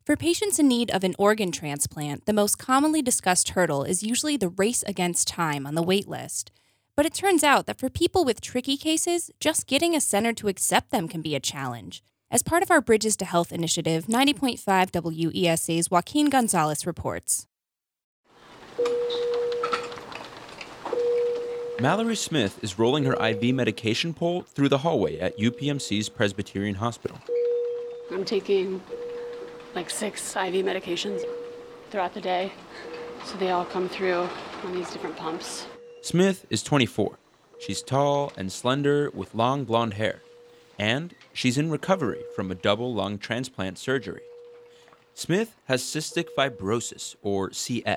For patients in need of an organ transplant, the most commonly discussed hurdle is usually the race against time on the wait list. But it turns out that for people with tricky cases, just getting a center to accept them can be a challenge. As part of our Bridges to Health initiative, 90.5 WESA's Joaquin Gonzalez reports. Mallory Smith is rolling her IV medication pole through the hallway at UPMC's Presbyterian Hospital. I'm taking like 6 IV medications throughout the day, so they all come through on these different pumps. Smith is 24. She's tall and slender with long blonde hair, and she's in recovery from a double lung transplant surgery. Smith has cystic fibrosis, or CF.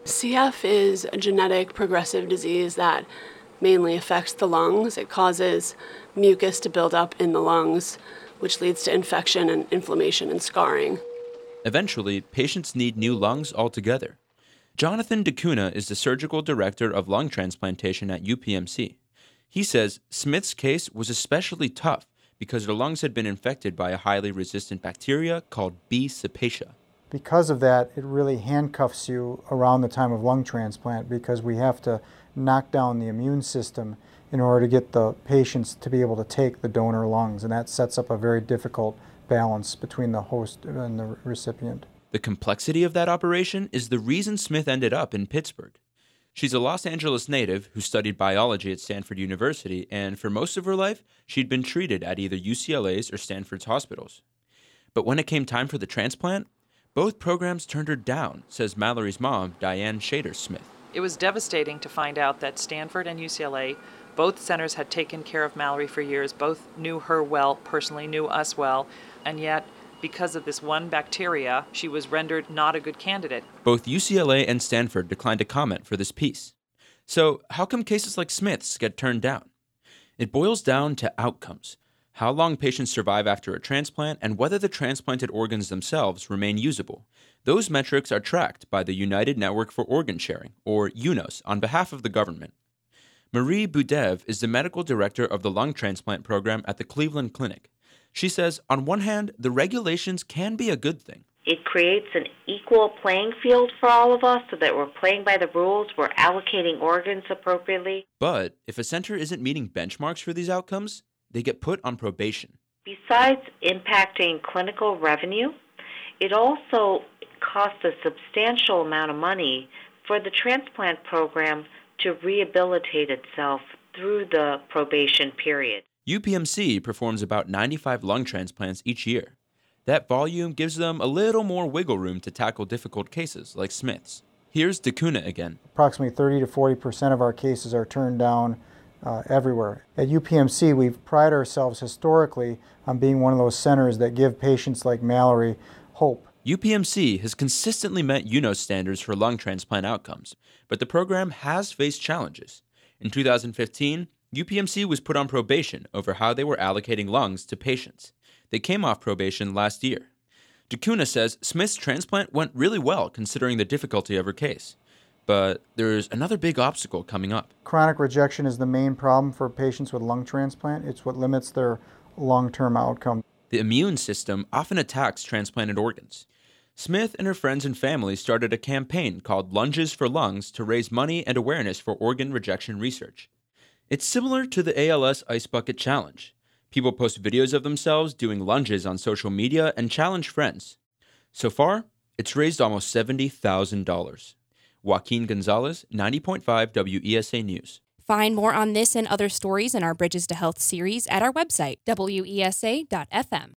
CF is a genetic progressive disease that mainly affects the lungs. It causes mucus to build up in the lungs, which leads to infection and inflammation and scarring. Eventually, patients need new lungs altogether. Jonathan DeCuna is the surgical director of lung transplantation at UPMC. He says Smith's case was especially tough because her lungs had been infected by a highly resistant bacteria called B. cepacia. Because of that, it really handcuffs you around the time of lung transplant because we have to knock down the immune system in order to get the patients to be able to take the donor lungs, and that sets up a very difficult balance between the host and the recipient. The complexity of that operation is the reason Smith ended up in Pittsburgh. She's a Los Angeles native who studied biology at Stanford University, and for most of her life, she'd been treated at either UCLA's or Stanford's hospitals. But when it came time for the transplant, both programs turned her down, says Mallory's mom, Diane Shader-Smith. It was devastating to find out that Stanford and UCLA, both centers had taken care of Mallory for years, both knew her well, personally knew us well, and yet, because of this one bacteria, she was rendered not a good candidate. Both UCLA and Stanford declined to comment for this piece. So, how come cases like Smith's get turned down? It boils down to outcomes. How long patients survive after a transplant and whether the transplanted organs themselves remain usable. Those metrics are tracked by the United Network for Organ Sharing, or UNOS, on behalf of the government. Marie Budev is the medical director of the lung transplant program at the Cleveland Clinic. She says, on one hand, the regulations can be a good thing. It creates an equal playing field for all of us so that we're playing by the rules, we're allocating organs appropriately. But if a center isn't meeting benchmarks for these outcomes, they get put on probation. Besides impacting clinical revenue, it also costs a substantial amount of money for the transplant program to rehabilitate itself through the probation period. UPMC performs about 95 lung transplants each year. That volume gives them a little more wiggle room to tackle difficult cases like Smith's. Here's DeCuna again. Approximately 30 to 40% of our cases are turned down everywhere. At UPMC, we've prided ourselves historically on being one of those centers that give patients like Mallory hope. UPMC has consistently met UNOS standards for lung transplant outcomes, but the program has faced challenges. In 2015, UPMC was put on probation over how they were allocating lungs to patients. They came off probation last year. DeCuna says Smith's transplant went really well considering the difficulty of her case. But there's another big obstacle coming up. Chronic rejection is the main problem for patients with lung transplant. It's what limits their long-term outcome. The immune system often attacks transplanted organs. Smith and her friends and family started a campaign called Lunges for Lungs to raise money and awareness for organ rejection research. It's similar to the ALS Ice Bucket Challenge. People post videos of themselves doing lunges on social media and challenge friends. So far, it's raised almost $70,000. Joaquin Gonzalez, 90.5 WESA News. Find more on this and other stories in our Bridges to Health series at our website, wesa.fm.